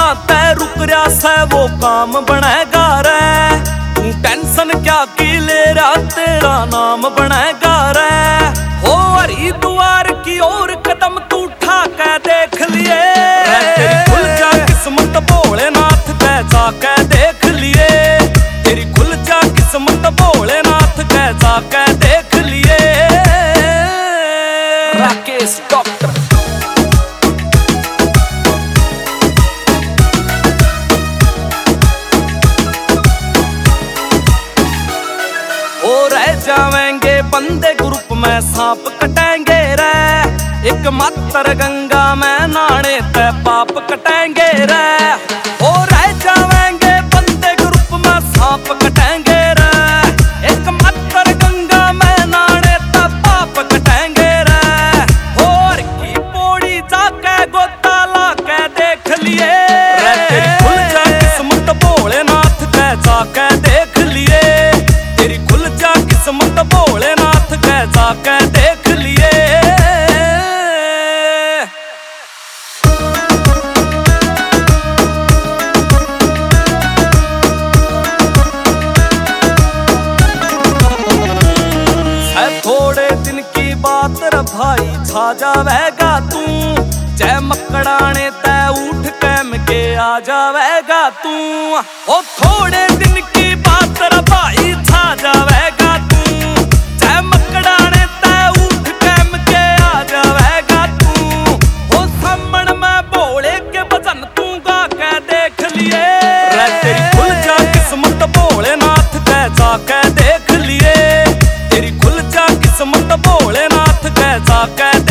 तै रुक रहा से वो काम बनेगा रे। तू टेंशन क्या की ले रहा तेरा नाम बनेगा रे। हो हरिद्वार की ओर कदम तू उठा के देख लिए। तेरी खुल जा किस्मत भोलेनाथ के जाके देख लिए। तेरी खुल जा किस्मत भोलेनाथ के जाके देख लिए। राकेश डॉक्टर हो रह जावेंगे बंदे ग्रुप में सांप कटेंगे रे। एक मात्र गंगा में नाने ते पाप कटेंगे रे। हो रह जावेंगे बंदे ग्रुप में सांप कटेंगे रे। एक मात्र गंगा में नाने ते पाप कटेंगे रे। और की पौड़ी जाके गोता ला के देख लिए। तेरी खुल जा किस्मत भोलेनाथ के जाके देख लिए। तेरी खुल जा किस्मत भोलेनाथ के जाके देख लिए। थोड़े दिन की बात रे भाई छा जावेगा तू। जय मकड़ाने तै उठ कैम के आ जावेगा तू। ओ थोड़े दिन की बात रे भाई छा जावेगा तू। जय मकड़ाने तै उठ कैम के आ जावेगा तू। ओ सामण में भोले के भजन तू गा के देख लिए। तेरी खुल जा किस्मत भोलेनाथ के जाके देख लिए। तेरी खुल जा किस्मत भोलेनाथ के जाके